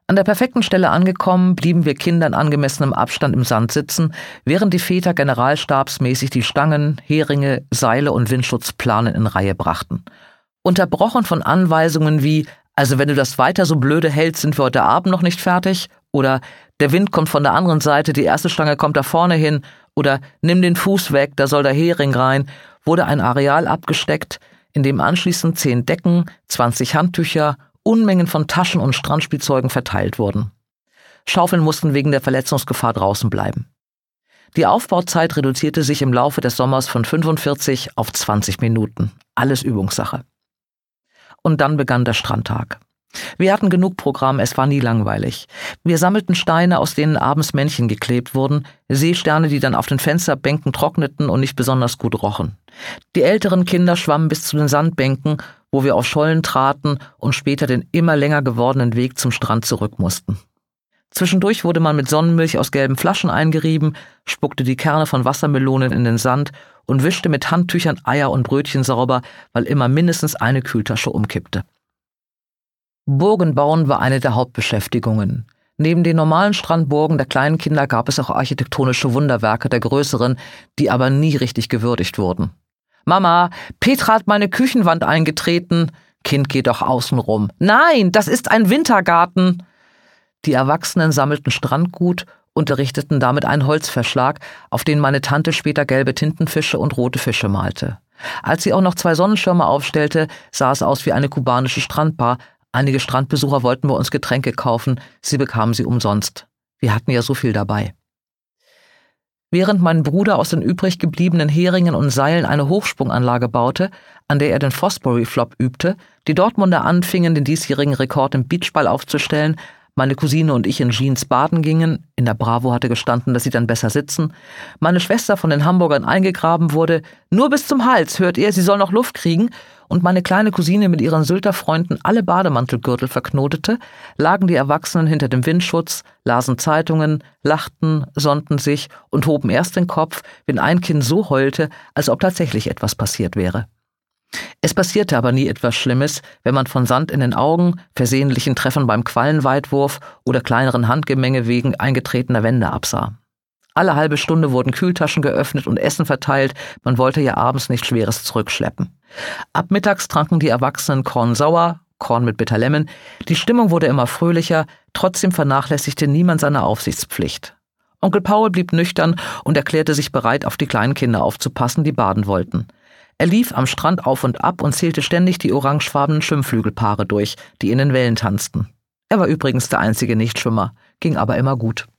An der perfekten Stelle angekommen, blieben wir Kinder in angemessenem Abstand im Sand sitzen, während die Väter generalstabsmäßig die Stangen, Heringe, Seile und Windschutzplanen in Reihe brachten. Unterbrochen von Anweisungen wie: Also wenn du das weiter so blöde hältst, sind wir heute Abend noch nicht fertig, oder der Wind kommt von der anderen Seite, die erste Stange kommt da vorne hin, oder nimm den Fuß weg, da soll der Hering rein, wurde ein Areal abgesteckt, in dem anschließend 10 Decken, 20 Handtücher, Unmengen von Taschen und Strandspielzeugen verteilt wurden. Schaufeln mussten wegen der Verletzungsgefahr draußen bleiben. Die Aufbauzeit reduzierte sich im Laufe des Sommers von 45 auf 20 Minuten. Alles Übungssache. Und dann begann der Strandtag. Wir hatten genug Programm, es war nie langweilig. Wir sammelten Steine, aus denen abends Männchen geklebt wurden, Seesterne, die dann auf den Fensterbänken trockneten und nicht besonders gut rochen. Die älteren Kinder schwammen bis zu den Sandbänken, wo wir auf Schollen traten und später den immer länger gewordenen Weg zum Strand zurück mussten. Zwischendurch wurde man mit Sonnenmilch aus gelben Flaschen eingerieben, spuckte die Kerne von Wassermelonen in den Sand und wischte mit Handtüchern Eier und Brötchen sauber, weil immer mindestens eine Kühltasche umkippte. Burgen bauen war eine der Hauptbeschäftigungen. Neben den normalen Strandburgen der kleinen Kinder gab es auch architektonische Wunderwerke der größeren, die aber nie richtig gewürdigt wurden. »Mama, Petra hat meine Küchenwand eingetreten.« »Kind, geh doch außen rum.« »Nein, das ist ein Wintergarten.« Die Erwachsenen sammelten Strandgut und errichteten damit einen Holzverschlag, auf den meine Tante später gelbe Tintenfische und rote Fische malte. Als sie auch noch 2 Sonnenschirme aufstellte, sah es aus wie eine kubanische Strandbar. Einige Strandbesucher wollten bei uns Getränke kaufen, sie bekamen sie umsonst. Wir hatten ja so viel dabei. Während mein Bruder aus den übrig gebliebenen Heringen und Seilen eine Hochsprunganlage baute, an der er den Fosbury Flop übte, die Dortmunder anfingen, den diesjährigen Rekord im Beachball aufzustellen, meine Cousine und ich in Jeans baden gingen, in der Bravo hatte gestanden, dass sie dann besser sitzen, meine Schwester von den Hamburgern eingegraben wurde, nur bis zum Hals, hört ihr, sie soll noch Luft kriegen, und meine kleine Cousine mit ihren Sylter Freunden alle Bademantelgürtel verknotete, lagen die Erwachsenen hinter dem Windschutz, lasen Zeitungen, lachten, sonnten sich und hoben erst den Kopf, wenn ein Kind so heulte, als ob tatsächlich etwas passiert wäre. Es passierte aber nie etwas Schlimmes, wenn man von Sand in den Augen, versehentlichen Treffern beim Quallenweitwurf oder kleineren Handgemenge wegen eingetretener Wände absah. Alle halbe Stunde wurden Kühltaschen geöffnet und Essen verteilt, man wollte ja abends nichts Schweres zurückschleppen. Ab mittags tranken die Erwachsenen Korn sauer, Korn mit Bitterlemon, die Stimmung wurde immer fröhlicher, trotzdem vernachlässigte niemand seine Aufsichtspflicht. Onkel Paul blieb nüchtern und erklärte sich bereit, auf die kleinen Kinder aufzupassen, die baden wollten. Er lief am Strand auf und ab und zählte ständig die orangefarbenen Schwimmflügelpaare durch, die in den Wellen tanzten. Er war übrigens der einzige Nichtschwimmer, ging aber immer gut.